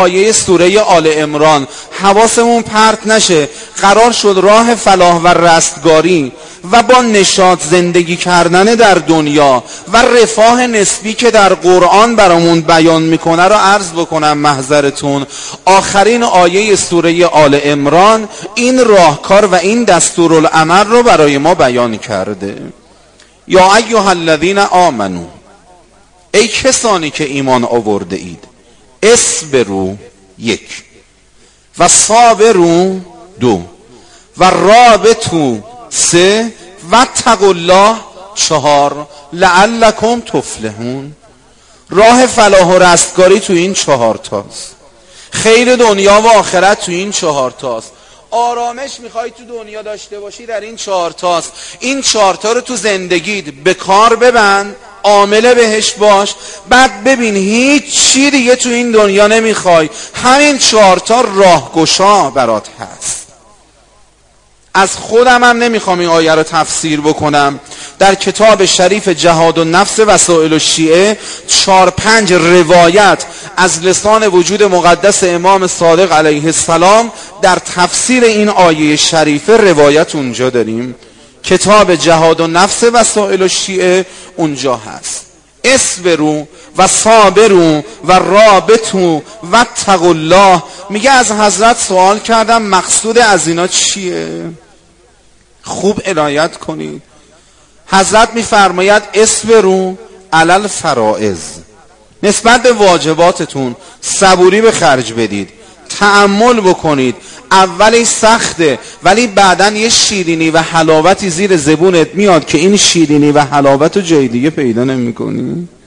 آیه سوره آل عمران حواسمون پرت نشه. قرار شد راه فلاح و رستگاری و با نشاط زندگی کردن در دنیا و رفاه نسبی که در قرآن برامون بیان میکنه رو عرض بکنم محضرتون. آخرین آیه سوره آل عمران این راهکار و این دستورالعمل رو برای ما بیان کرده. یا ایها الذین آمنو، ای کسانی که ایمان آورده اید، اصبروا یک، و صابروا دو، و رابطوا سه، و اتقوا الله چهار، لعلکم تفلحون. راه فلاح و رستگاری تو این 4 تاست. خیر دنیا و آخرت تو این 4 تاست. آرامش میخوای تو دنیا داشته باشی در این 4 تاست. این 4 تا رو تو زندگیت به کار ببند، عامل بهش باش. بعد ببین هیچ چی دیگه تو این دنیا نمیخوای، همین 4 تا راهگشا برات هست. از خودم هم نمیخوام این آیه رو تفسیر بکنم. در کتاب شریف جهاد النفس وسائل الشیعه 4-5 روایت از لسان وجود مقدس امام صادق علیه السلام در تفسیر این آیه شریفه روایت اونجا داریم. کتاب جهاد النفس وسائل الشیعه اونجا هست. اصبروا و صابروا و رابطوا و اتقوا الله. میگه از حضرت سوال کردم مقصود از اینا چیه؟ خوب عنایت کنید. حضرت میفرماید اصبروا علی الفرائض، نسبت به واجباتتون صبوری به خرج بدید، تأمل بکنید. اولش سخته ولی بعداً یه شیرینی و حلاوتی زیر زبونت میاد که این شیرینی و حلاوت رو جای دیگه پیدا نمی‌کنی.